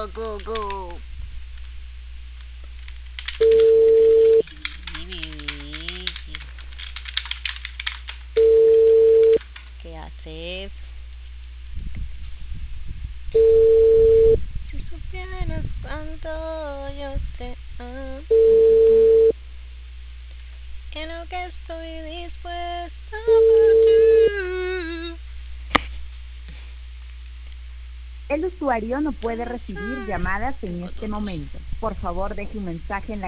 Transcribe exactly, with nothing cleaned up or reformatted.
go, go, go. ¿Qué haces? Si supieras cuánto yo te amo, en lo que estoy dispuesta por ti. El usuario no puede recibir llamadas en este momento. Por favor, deje un mensaje en la